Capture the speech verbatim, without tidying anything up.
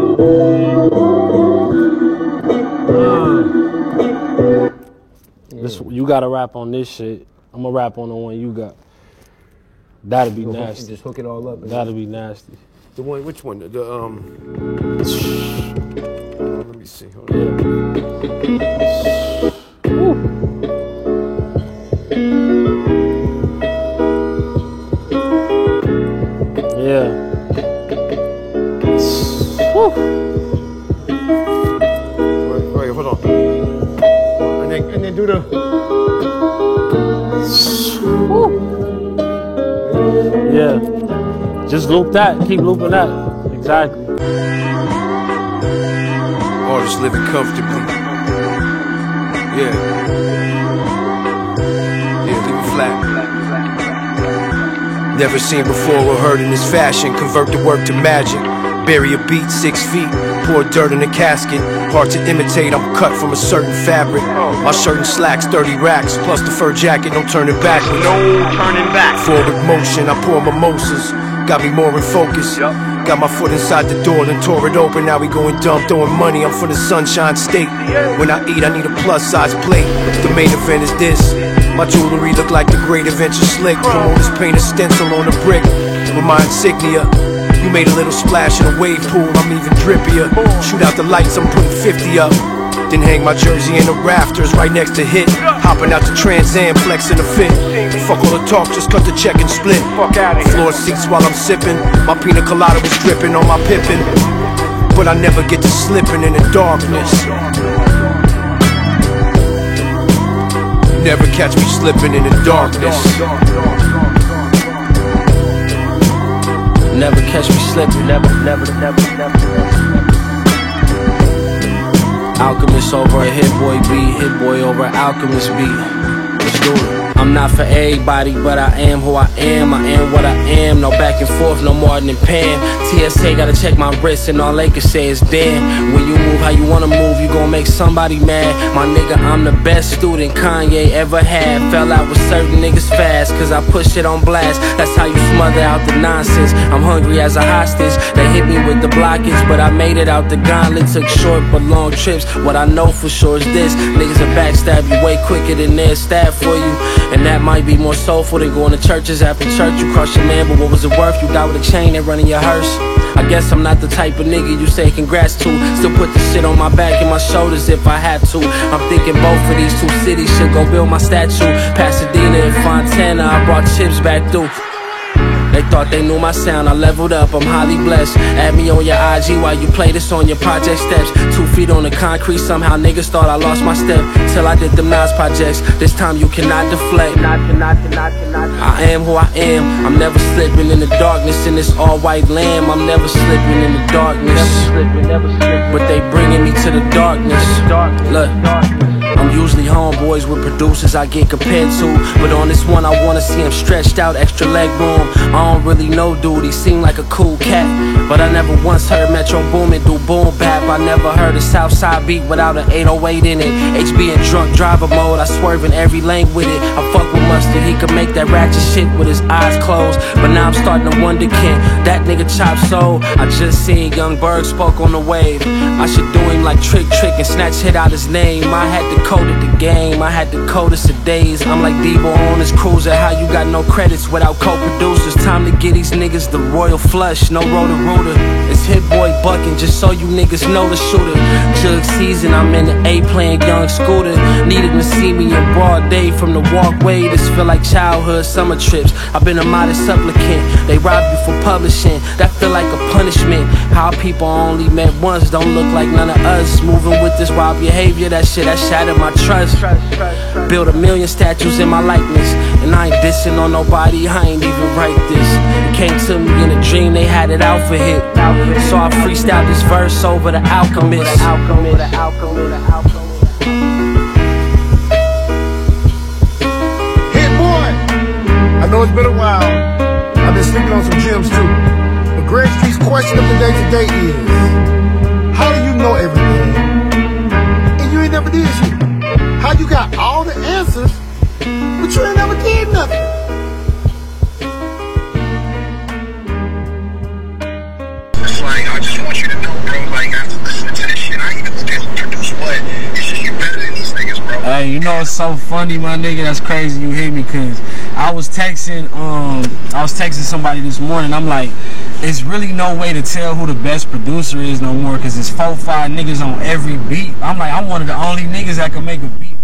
This, you gotta rap on this shit. I'm gonna rap on the one you got. That'll be nasty. Just hook it all up. That'll be nasty. The one, which one? The, the um. Uh, let me see. Hold on. Yeah. Woo. Wait, wait, hold on. And then, and then do the. Woo. Yeah. Just loop that. Keep looping that. Exactly. Artists living comfortably. Yeah. Yeah, leave it flat. Never seen before or heard in this fashion. Convert the work to magic. Bury a beat six feet. Pour dirt in a casket. Hard to imitate, I'm cut from a certain fabric. My shirt and slacks, thirty racks. Plus the fur jacket, no turning backwards. No turning back. Forward motion, I pour mimosas. Got me more in focus. Got my foot inside the door, then tore it open. Now we going dumb, throwing money. I'm from the Sunshine State. When I eat, I need a plus size plate. The main event is this. My jewelry look like the Great Adventure Slick. Promoters paint a stencil on a brick with my insignia. You made a little splash in a wave pool, I'm even drippier. Shoot out the lights, I'm putting fifty up. Then hang my jersey in the rafters right next to Hit. Hopping out the Trans Am, flexing a fit. Fuck all the talk, just cut the check and split. Floor seats while I'm sipping. My pina colada was dripping on my Pippin. But I never get to slipping in the darkness. Never catch me slipping in the darkness. Never catch me slipping, never, never, never, never, never. Alchemist over a Hit Boy beat, Hit Boy over an Alchemist beat. Let's do it. I'm not for everybody, but I am who I am. I am what I am, no back and forth, no more than Pam. T S A gotta check my wrist, and all they can say is damn. When you move how you wanna move, you gon' make somebody mad. My nigga, I'm the best student Kanye ever had. Fell out with certain niggas fast, cause I push it on blast. That's how you smother out the nonsense. I'm hungry as a hostage. They hit me with the blockage, but I made it out the gauntlet. Took short but long trips. What I know for sure is this: niggas will backstab you way quicker than they'll stab for you. And that might be more soulful than going to churches after church. You crush your man, but what was it worth? You died with a chain and running your hearse. I guess I'm not the type of nigga you say congrats to. Still put the shit on my back and my shoulders if I had to. I'm thinking both of these two cities should go build my statue. Pasadena and Fontana, I brought chips back through. They thought they knew my sound, I leveled up, I'm highly blessed. Add me on your I G while you play this on your project steps. Two feet on the concrete, somehow niggas thought I lost my step. Till I did them Nas projects, this time you cannot deflect. I am who I am, I'm never slipping in the darkness. In this all-white lamb, I'm never slipping in the darkness. But they bringing me to the darkness. Look, I'm usually homeboys with producers I get compared to, but on this one I wanna see him stretched out, extra leg room. I don't really know dude, he seemed like a cool cat, but I never once heard Metro Boomin do boom bap. I never heard a Southside beat without an eight oh eight in it. H B in drunk driver mode, I swerve in every lane with it. I fuck with Mustard, he could make that ratchet shit with his eyes closed, but now I'm starting to wonder, can that nigga chop soul? I just seen Young Berg spoke on the wave. I should do him like Trick Trick and snatch hit out his name. I had to code it the game, I had to code it for days. I'm like Debo on his cruiser, how you got no credits without co-producers? Time to get these niggas the royal flush, no rotor rooter. It's Hit Boy bucking, just so you niggas know the shooter. Jug season, I'm in the A playing Young Scooter. Needed to see me in broad day from the walkway. This feel like childhood summer trips. I've been a modest supplicant, they rob you for publishing. That feel like a punishment. How people only met once don't look like none of us. Moving with this wild behavior, that shit that shattered my trust. Built a million statues in my likeness, and I ain't dissing on nobody, I ain't even write this. It came to me in a dream, they had it out for hit. So I freestyled this verse over the Alchemist. Hit Boy! I know it's been a while, I've been sleeping on some gems too, but Greg Street's question of the day today is, how do you know everything and you ain't never did shit? How you got all the answers, but you ain't never did nothing? Like, I just want you to know, bro, like, know it's so funny, my nigga. That's crazy you hit me, cause I was texting, um, I was texting somebody this morning. I'm like, it's really no way to tell who the best producer is no more, cause it's four, five niggas on every beat. I'm like, I'm one of the only niggas that can make a beat